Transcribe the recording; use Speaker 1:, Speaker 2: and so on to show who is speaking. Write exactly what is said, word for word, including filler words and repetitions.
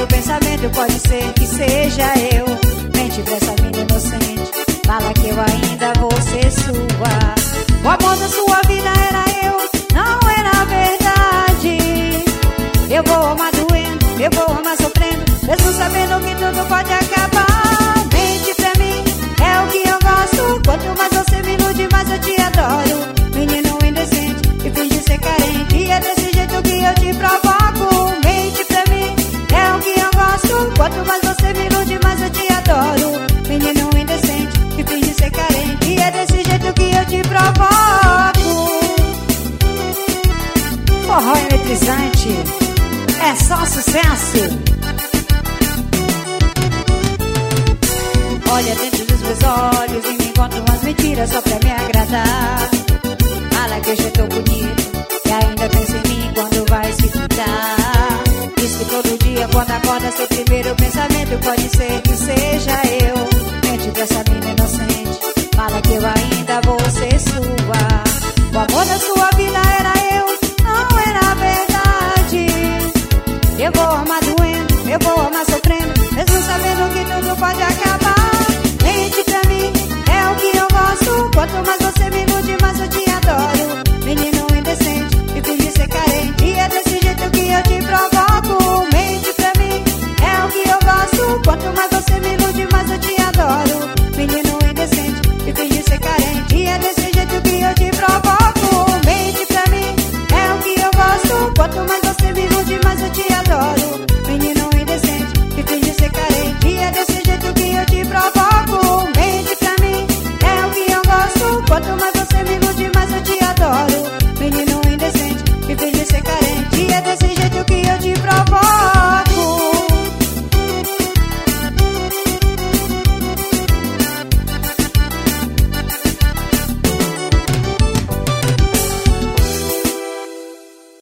Speaker 1: primeiro pensamento pode ser que seja eu. Mente pra essa mina inocente, fala que eu ainda vou ser sua. O amor da sua vida era eu, não era verdade. Eu vou amar doendo, eu vou amar sofrendo, mesmo sabendo que tudo pode acabar. Mente pra mim, é o que eu gosto. Quanto mais você me ilude, mais eu te adoro. Menino indecente e finge ser carente, e é desse jeito que eu te provoco. Mente pra mim, é o que eu gosto. Quanto mais você me ilude, mais eu te adoro. Menino indecente e finge ser carente, e é desse jeito que eu te provoco. Forró eletrizante, é só sucesso. Olha dentro dos meus olhos e me conta umas mentiras só pra me agradar. Fala que hoje eu tô bonito e ainda pensa em mim quando vai se pintar. Diz que todo dia quando acorda seu primeiro pensamento pode ser que seja eu. Mente pra essa mina inocente, fala que eu ainda vou ser